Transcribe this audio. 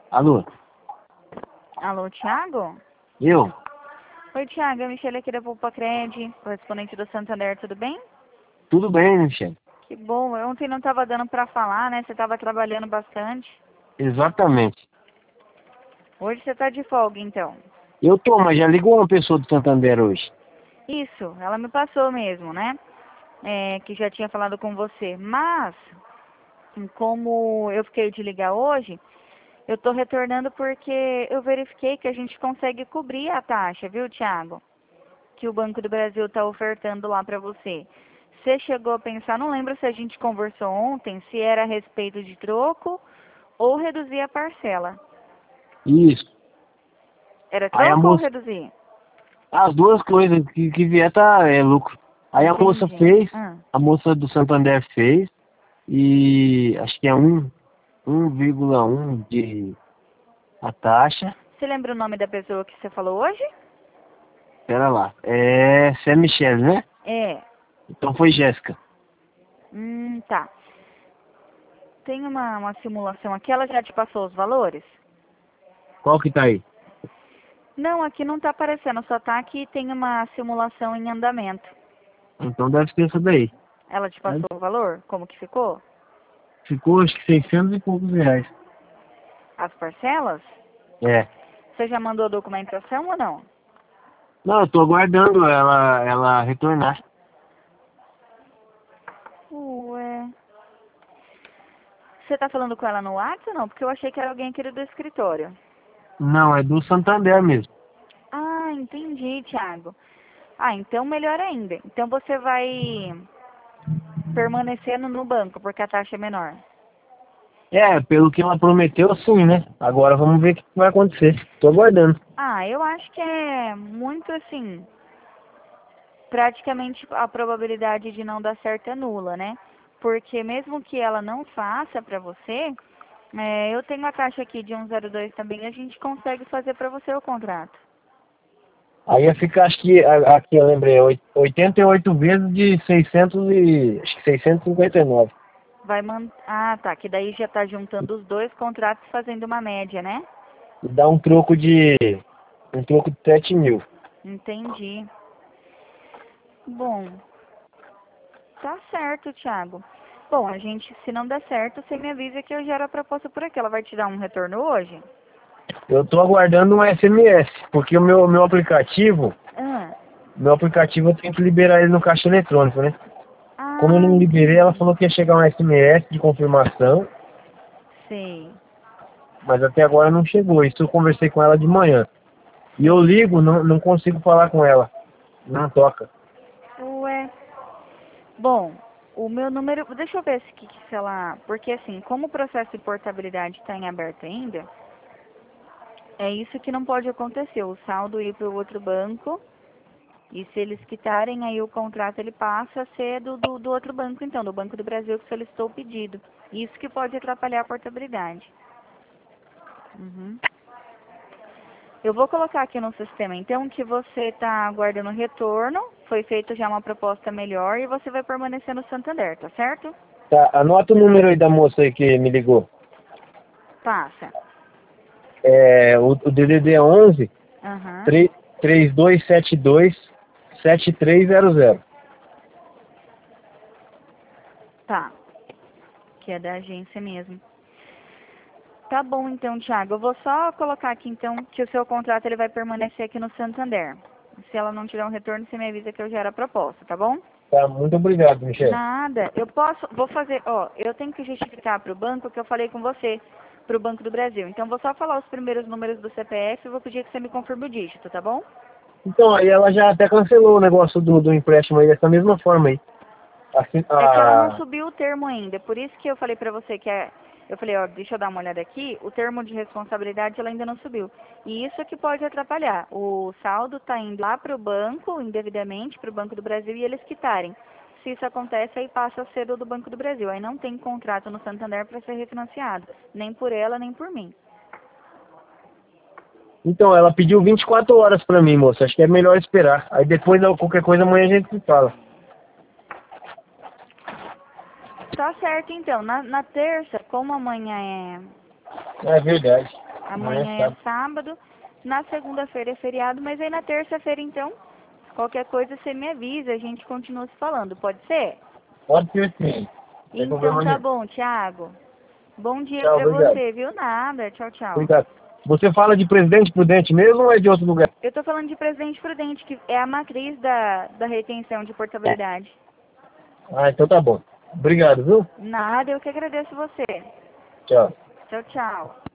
Alô? Alô, Thiago? Eu? Oi, Thiago, é a Michelle aqui da Poupa-Cred, correspondente do Santander, tudo bem? Tudo bem, Michele? Que bom, ontem não estava dando para falar, né? Você estava trabalhando bastante. Exatamente. Hoje você está de folga, então. Eu tô, mas já ligou uma pessoa do Santander hoje. Isso, ela me passou mesmo, né? Que já tinha falado com você. Mas, como eu fiquei de ligar hoje, eu estou retornando porque eu verifiquei que a gente consegue cobrir a taxa, viu, Thiago? Que o Banco do Brasil está ofertando lá para você. Você chegou a pensar, não lembro se a gente conversou ontem, se era a respeito de troco ou reduzir a parcela. Isso. Era Aí a troco ou moça... reduzir? As duas coisas que vier é lucro. Aí a moça Entendi. fez, a moça do Santander fez, e acho que é 1,1 de a taxa. Você lembra o nome da pessoa que você falou hoje? Pera lá. Você é Michele, né? É. Então foi Jéssica. Tá. Tem uma simulação aqui, ela já te passou os valores? Qual que tá aí? Não, aqui não tá aparecendo, só tá que tem uma simulação em andamento. Então deve ser essa daí. Ela te Aí passou o valor? Como que ficou? ficou acho que 600 e poucos reais. As parcelas? É. Você já mandou a documentação ou não? Não, eu tô aguardando ela retornar. Ué. Você tá falando com ela no WhatsApp ou não? Porque eu achei que era alguém aqui do escritório. Não, é do Santander mesmo. Ah, entendi, Thiago. Ah, então melhor ainda. Então você vai permanecendo no banco, porque a taxa é menor. É, pelo que ela prometeu, sim, né? Agora vamos ver o que vai acontecer. Tô aguardando. Ah, eu acho que é muito assim, praticamente a probabilidade de não dar certo é nula, né? Porque mesmo que ela não faça para você, eu tenho a taxa aqui de 1,02 também, a gente consegue fazer para você o contrato. Aí ia ficar, acho que, aqui eu lembrei, 88 vezes de 600 e, acho que 659. Ah, tá, que daí já tá juntando os dois contratos e fazendo uma média, né? E dá um troco de 7 mil. Entendi. Bom, tá certo, Thiago. Bom, a gente, se não der certo, você me avisa que eu gero a proposta por aqui. Ela vai te dar um retorno hoje? Eu tô aguardando um SMS, porque o Ah, meu aplicativo eu tenho que liberar ele no caixa eletrônico, né? Como eu não liberei, ela entendi. falou que ia chegar um SMS de confirmação, Sei, mas até agora não chegou. Isso eu conversei com ela de manhã. E eu sei. ligo, não consigo falar com ela. Não toca. Ué. Bom, o meu número. Deixa eu ver se ela. Porque assim, como o processo de portabilidade está em aberto ainda, é isso que não pode acontecer. O saldo ir para o outro banco. E se eles quitarem, aí o contrato ele passa a ser do outro banco, então, do Banco do Brasil que solicitou o pedido. Isso que pode atrapalhar a portabilidade. Uhum. Eu vou colocar aqui no sistema, então, que você está aguardando retorno, foi feita já uma proposta melhor e você vai permanecer no Santander, tá certo? Tá, anota o número aí da moça aí que me ligou. Passa. O DDD é 11 Aham. 3272 7300. Tá. Que é da agência mesmo. Tá bom, então, Thiago. Eu vou só colocar aqui, então, que o seu contrato ele vai permanecer aqui no Santander. Se ela não tiver um retorno, você me avisa que eu gero a proposta, tá bom? Tá, muito obrigado, Michel. Nada. Vou fazer, eu tenho que justificar para o banco que eu falei com você, para o Banco do Brasil. Então, vou só falar os primeiros números do CPF e vou pedir que você me confirme o dígito, tá bom? Então, aí ela já até cancelou o negócio do empréstimo aí dessa mesma forma aí. Assim, É que ela não subiu o termo ainda, por isso que eu falei pra você eu falei, deixa eu dar uma olhada aqui, o termo de responsabilidade ela ainda não subiu. E isso é que pode atrapalhar. O saldo tá indo lá pro banco, indevidamente, pro Banco do Brasil, e eles quitarem. Se isso acontece, aí passa a ser do Banco do Brasil. Aí não tem contrato no Santander para ser refinanciado, nem por ela, nem por mim. então, ela pediu 24 horas pra mim, moça. Acho que é melhor esperar. Aí depois, qualquer coisa, amanhã a gente se fala. Tá certo, então. Na terça, como amanhã É verdade. Amanhã é sábado. Na segunda-feira é feriado, mas aí na terça-feira, então, qualquer coisa você me avisa, a gente continua se falando, pode ser? Pode ser sim. Sem Então problema tá nenhum. bom, Thiago. Bom dia Tchau, pra obrigado. você, viu? Nada. Tchau, tchau. Obrigado. Você fala de Presidente Prudente mesmo ou é de outro lugar? Eu tô falando de Presidente Prudente, que é a matriz da retenção de portabilidade. Ah, então tá bom. Obrigado, viu? Nada, eu que agradeço você. Tchau. Tchau, tchau.